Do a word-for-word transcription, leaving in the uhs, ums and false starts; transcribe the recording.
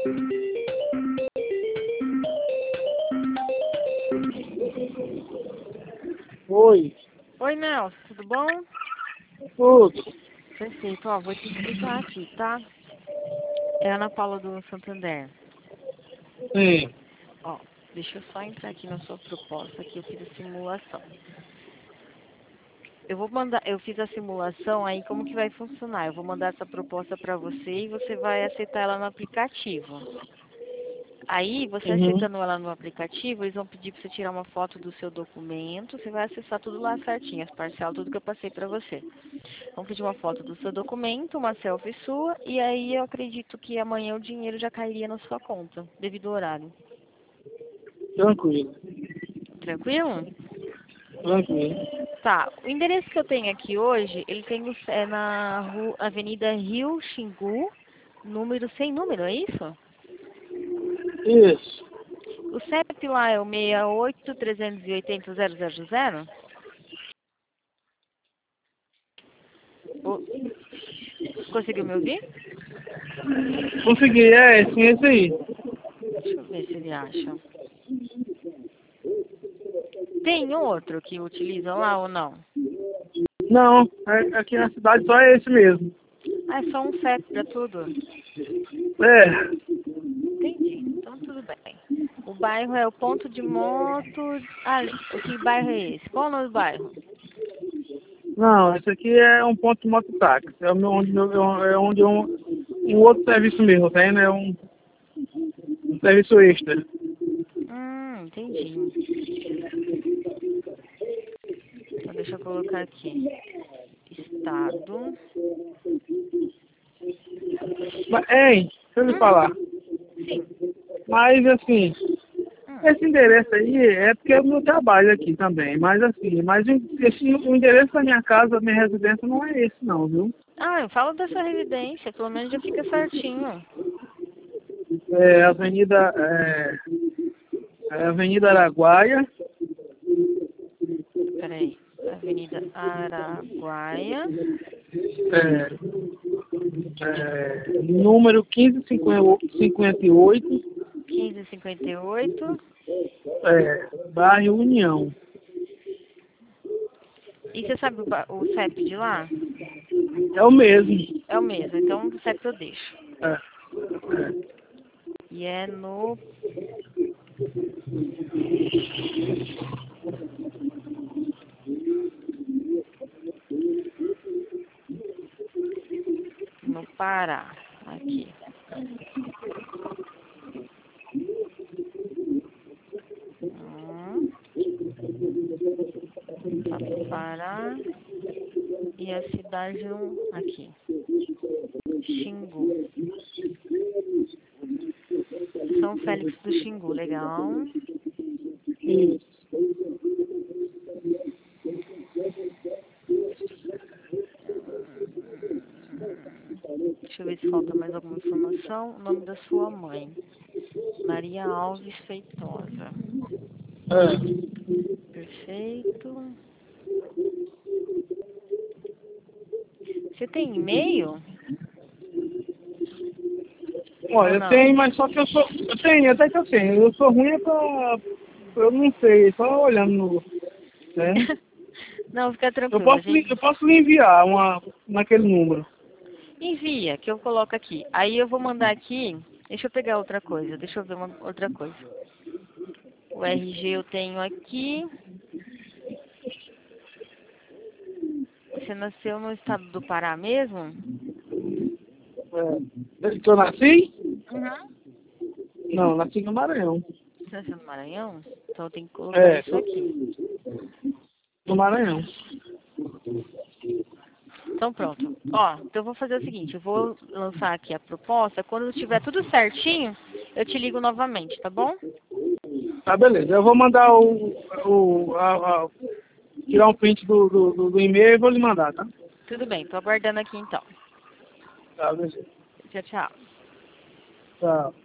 Oi. Oi, Nelson, tudo bom? Tudo. Perfeito, ó, vou te explicar aqui, tá? É a Ana Paula do Santander. Sim. Ó, deixa eu só entrar aqui na sua proposta, que eu fiz a simulação. Eu vou mandar, eu fiz a simulação, aí como que vai funcionar? Eu vou mandar essa proposta para você e você vai aceitar ela no aplicativo. Aí, você Uhum. aceitando ela no aplicativo, eles vão pedir para você tirar uma foto do seu documento, você vai acessar tudo lá certinho, as parcelas, tudo que eu passei para você. Vão pedir uma foto do seu documento, uma selfie sua, e aí eu acredito que amanhã o dinheiro já cairia na sua conta, devido ao horário. Tranquilo. Tranquilo? Tranquilo. Tá, o endereço que eu tenho aqui hoje, ele tem no, é na rua, Avenida Rio Xingu, número sem número, é isso? Isso. O C E P lá é o seis oito, três oito zero, zero zero zero? O- Conseguiu me ouvir? Consegui, é, sim, esse aí. Deixa eu ver se ele acha. Tem outro que utiliza lá ou não? Não, é- aqui na cidade só é esse mesmo. Ah, é só um C E P pra tudo? É. Entendi, então tudo bem. O bairro é o ponto de moto... Ah, o que bairro é esse? Qual é o nome do bairro? Não, esse aqui é um ponto de mototáxi. É o meu- onde, meu- é onde um, um outro serviço mesmo tem, né? Um, um serviço extra. Hum, entendi. Então deixa eu colocar aqui. Estado. Mas, hein, deixa eu lhe Hum, falar. sim. Mas, assim, Hum. esse endereço aí é porque é o meu trabalho aqui também. Mas, assim, mas esse, o endereço da minha casa, da minha residência, não é esse, não, viu? Ah, eu falo da sua residência, pelo menos já fica certinho. É Avenida, é, é Avenida Araguaia, Peraí. Avenida Araguaia, é, é, número quinze cinquenta e oito, quinze cinquenta e oito. é, bairro União. E você sabe o, ba- o C E P de lá? É o mesmo. É o mesmo, então o C E P eu deixo. É, é. E é no... No Pará. Aqui. Hum, Estado do Pará. E a cidade um, aqui. Xingu. São Félix do Xingu, legal. Deixa eu ver se falta mais alguma informação. O nome da sua mãe. Maria Alves Feitosa. É. Perfeito. Você tem e-mail? Ou Olha, eu não? tenho, mas só que eu sou. Eu tenho, até que eu tenho. Eu sou ruim é pra. Eu não sei, só olhando no. Né? Não, fica Eu tranquilo. A posso, lhe- gente eu posso lhe enviar uma, naquele número. envia, que eu coloco aqui. Aí eu vou mandar aqui. Deixa eu pegar outra coisa. Deixa eu ver uma outra coisa. O R G eu tenho aqui. Você nasceu no estado do Pará mesmo? É. Desde que eu nasci? Uhum. Não, nasci no Maranhão. Você nasceu no Maranhão? Então eu tenho que colocar É, isso aqui. no Maranhão. Então pronto. Ó, então eu vou fazer o seguinte, eu vou lançar aqui a proposta, quando tiver tudo certinho, eu te ligo novamente, tá bom? Tá, beleza. Eu vou mandar o. o a, a- tirar um print do, do, do, do e-mail e vou lhe mandar, tá? Tudo bem, tô aguardando aqui então. Tá, beleza. Tchau, tchau. Tchau.